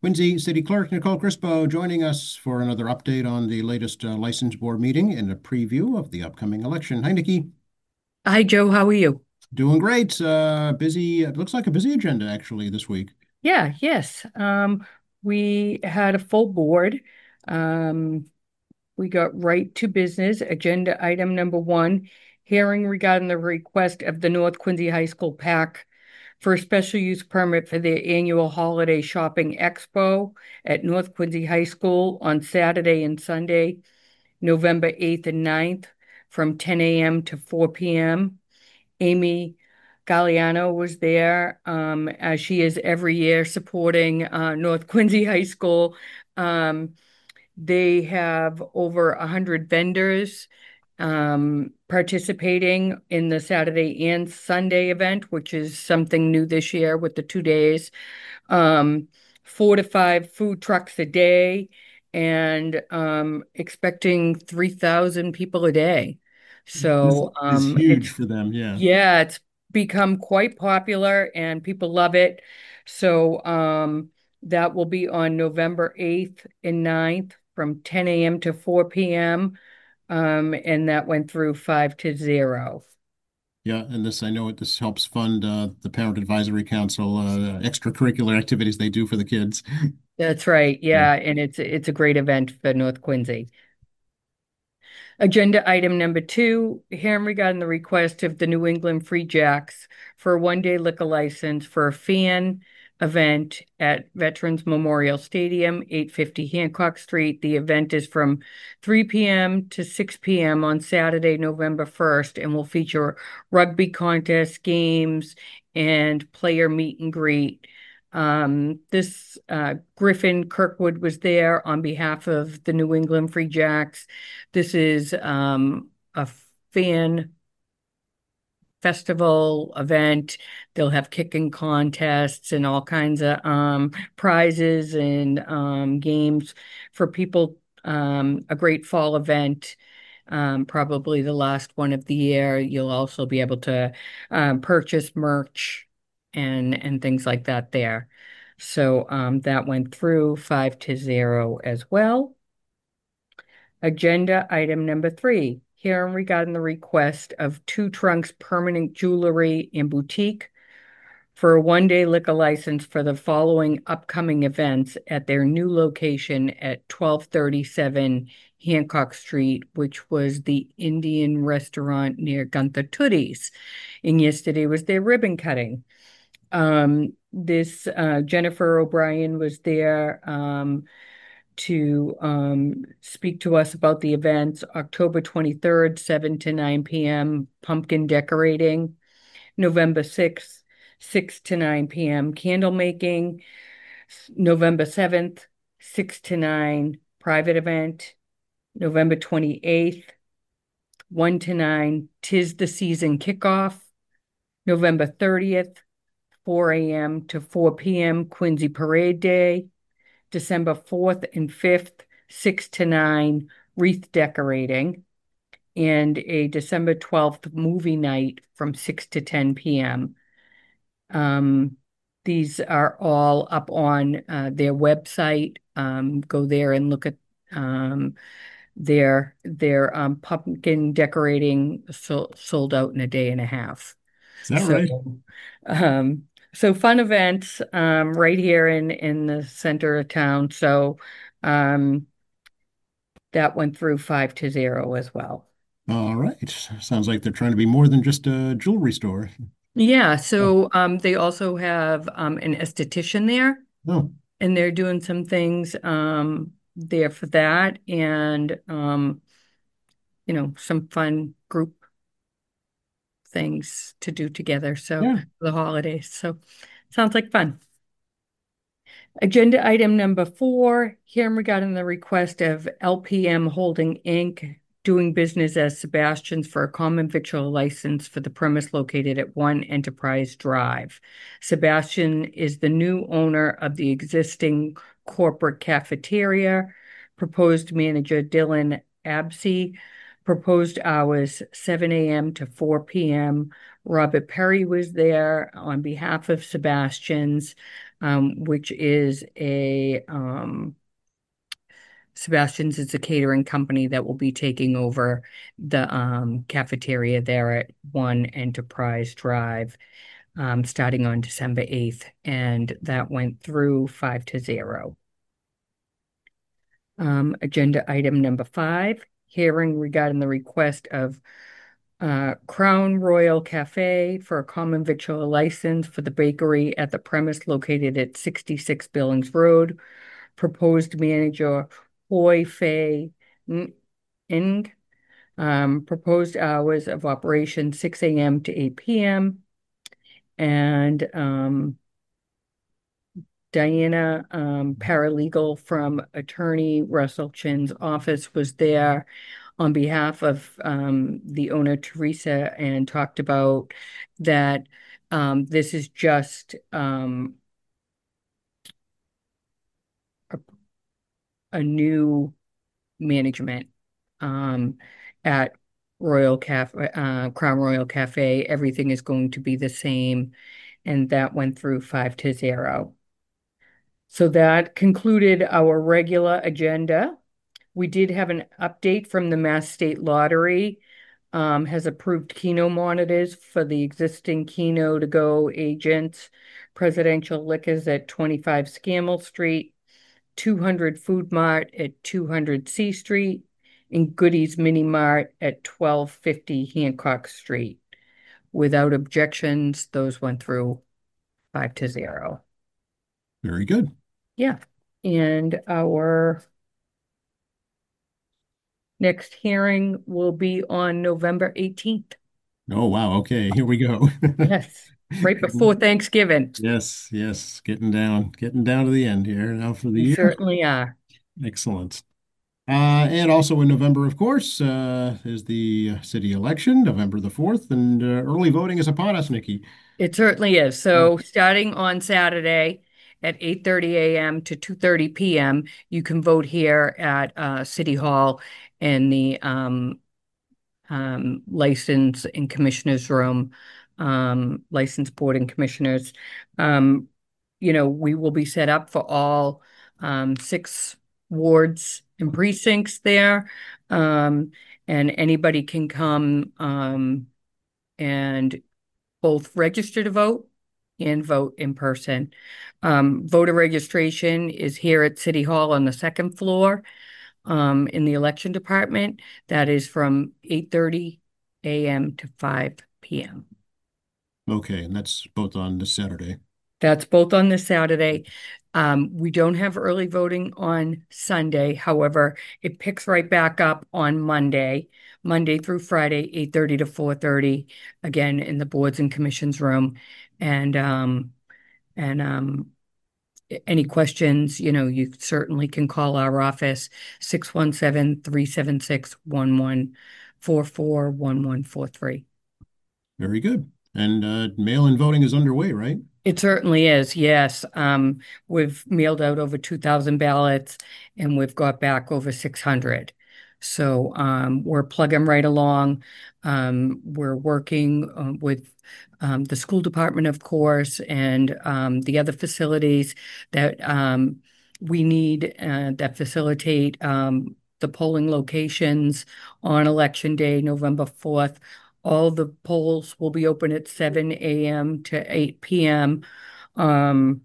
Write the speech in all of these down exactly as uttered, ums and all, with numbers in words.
Quincy City Clerk Nicole Crispo joining us for another update on the latest uh, License Board meeting and a preview of the upcoming election. Hi, Nikki. Hi, Joe. How are you? Doing great. Uh, busy. It looks like a busy agenda actually this week. Yeah, yes. Um, we had a full board. Um, we got right to business. Agenda item number one, hearing regarding the request of the North Quincy High School PAC for a special use permit for their annual holiday shopping expo at North Quincy High School on Saturday and Sunday, November eighth and ninth, from ten a m to four p m Amy Galliano was there, um, as she is every year supporting uh, North Quincy High School. Um, they have over a hundred vendors um, participating in the Saturday and Sunday event, which is something new this year with the two days. Um, four to five food trucks a day, and um, expecting three thousand people a day. This So is um, huge it's for them. Yeah. yeah, it's become quite popular and people love it. So um, that will be on November eighth and ninth from ten a m to four p m. Um, and that went through five to zero. Yeah. And this, I know it, this helps fund uh, the Parent Advisory Council uh, extracurricular activities they do for the kids. That's right. Yeah. Yeah, and it's it's a great event for North Quincy. Agenda item number two, hearing regarding the request of the New England Free Jacks for a one-day liquor license for a fan event at Veterans Memorial Stadium, eight fifty Hancock Street. The event is from three p m to six p m on Saturday, November first, and will feature rugby contests, games, and player meet and greet. Um, this uh, Griffin Kirkwood was there on behalf of the New England Free Jacks. This is um, a fan festival event. They'll have kicking contests and all kinds of um, prizes and um, games for people. Um, a great fall event. Um, probably the last one of the year. You'll also be able to um, purchase merch and and things like that there. So um, that went through five to zero as well. Agenda item number three, hearing regarding the request of Two Trunks Permanent Jewelry and Boutique for a one-day liquor license for the following upcoming events at their new location at twelve thirty-seven Hancock Street, which was the Indian restaurant near Gunther Tootie's. And yesterday was their ribbon cutting. Um, this uh, Jennifer O'Brien was there. Um, to um, speak to us about the events. October twenty-third, seven to nine p m, pumpkin decorating. November sixth, six to nine p m, candle making. November seventh, six to nine, private event. November twenty-eighth, one to nine, Tis the Season kickoff. November thirtieth, four a m to four p m, Quincy Parade Day. December fourth and fifth, six to nine, wreath decorating, and a December twelfth movie night from six to ten p m. Um, these are all up on uh, their website. Um, go there and look at um, their their um, pumpkin decorating so, sold out in a day and a half. Is that So, right? um, so fun events, um, right here in in the center of town. So, um, that went through five to zero as well. All right. Sounds like they're trying to be more than just a jewelry store. Yeah. Yeah. So, um, they also have um an esthetician there, Oh, and they're doing some things um there for that, and um, you know, some fun group things to do together. So, yeah. for the holidays. So, sounds like fun. Agenda item number four, hearing regarding the request of L P M Holding Incorporated doing business as Sebastian's for a common victual license for the premise located at One Enterprise Drive. Sebastian is the new owner of the existing corporate cafeteria. Proposed manager Dylan Absey. Proposed hours seven a m to four p m. Robert Perry was there on behalf of Sebastian's. um, which is a um, Sebastian's is a catering company that will be taking over the um, cafeteria there at One Enterprise Drive, um, starting on December eighth, and that went through five to zero. Um, agenda item number five, hearing regarding the request of uh, Crown Royal Cafe for a common victual license for the bakery at the premise located at sixty-six Billings Road. Proposed manager Hoi Fei Ng. Um, proposed hours of operation six A M to eight P M And um, Diana, um, paralegal from Attorney Russell Chin's office, was there on behalf of um, the owner, Teresa, and talked about that um, this is just um, a, a new management um, at Royal Cafe, uh, Crown Royal Cafe. Everything is going to be the same, and that went through five to zero. So that concluded our regular agenda. We did have an update from the Mass State Lottery, um, has approved Keno monitors for the existing Keno to go agents, Presidential Liquors at twenty-five Scammell Street, two hundred Food Mart at two hundred C Street, and Goodies Mini Mart at twelve fifty Hancock Street. Without objections, those went through five to zero. Very good. Yeah. And our next hearing will be on November eighteenth. Oh, wow. Okay, here we go. Yes, right before Thanksgiving. Yes, yes, getting down, getting down to the end here now for the We year. certainly are. Excellent. Uh, and also in November, of course, uh, is the city election, November the fourth, and uh, early voting is upon us, Nikki. It certainly is. Uh, So starting on Saturday at eight thirty A M to two thirty P M, you can vote here at uh, City Hall in the um, um, License and Commissioners Room, um, License Board and Commissioners. Um, you know, we will be set up for all um, six wards and precincts there. Um, and anybody can come um, and both register to vote and vote in person. Um, voter registration is here at City Hall on the second floor um, in the election department. That is from eight thirty A M to five P M okay, and that's both on this Saturday. That's both on this Saturday. Um, we don't have early voting on Sunday. However, it picks right back up on Monday, Monday through Friday, eight thirty to four thirty, again in the boards and commissions room. And um, and um, any questions, you know, you certainly can call our office, six one seven, three seven six, one one four four, one one four three. Very good. And uh, mail-in voting is underway, right? It certainly is, yes. Um, we've mailed out over two thousand ballots and we've got back over six hundred. So um, we're plugging right along. Um, we're working uh, with um, the school department, of course, and um, the other facilities that um, we need uh, that facilitate um, the polling locations on Election Day, November fourth. All the polls will be open at seven A M to eight P M Um,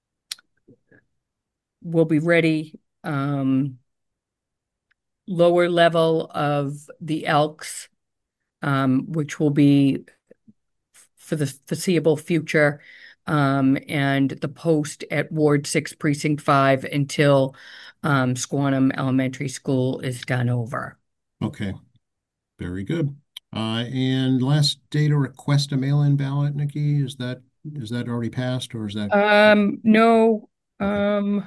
we'll be ready. Um, lower level of the Elks, um, which will be for the foreseeable future, um, and the post at Ward Six, Precinct Five until um, Squantum Elementary School is done over. Okay, very good. Uh, and last day to request a mail-in ballot, Nikki, is that is that already passed or is that Um, no, okay? um,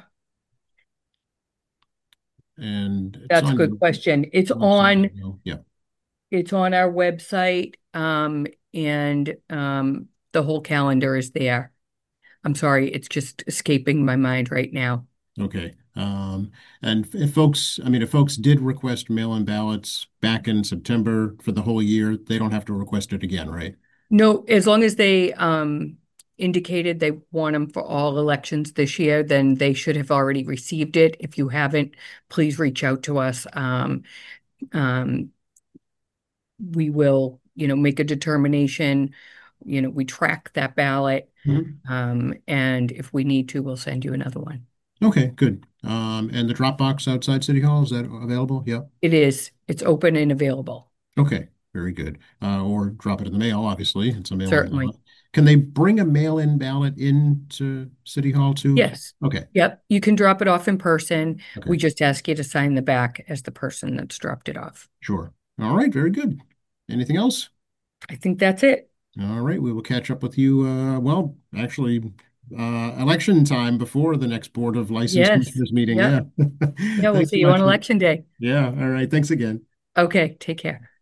And it's that's a on good your question. It's website, on I know. Yeah. It's on our website, um, and um, the whole calendar is there. I'm sorry, it's just escaping my mind right now. Okay. Um, and if folks, I mean, if folks did request mail-in ballots back in September for the whole year, they don't have to request it again, right? No, as long as they um, indicated they want them for all elections this year, then they should have already received it. If you haven't, please reach out to us. Um, um, we will, you know, make a determination. You know, we track that ballot. Mhm. Um, and if we need to, we'll send you another one. Okay, good. Um, and the Dropbox outside City Hall, is that available? Yeah. It is, it's open and available. Okay, very good. Uh, or drop it in the mail, obviously. It's a mail-in Certainly. ballot. Can they bring a mail-in ballot into City Hall too? Yes. Okay, Yep. You can drop it off in person. okay, We just ask you to sign the back as the person that's dropped it off. sure. All right, very good. Anything else? I think that's it. All right, we will catch up with you, uh, well, actually, uh, election time before the next Board of License Yes. Commissioners meeting. Yep. Yeah. Yeah, we'll Thanks see so you much on for, election day. yeah, all right, thanks again. Okay, take care.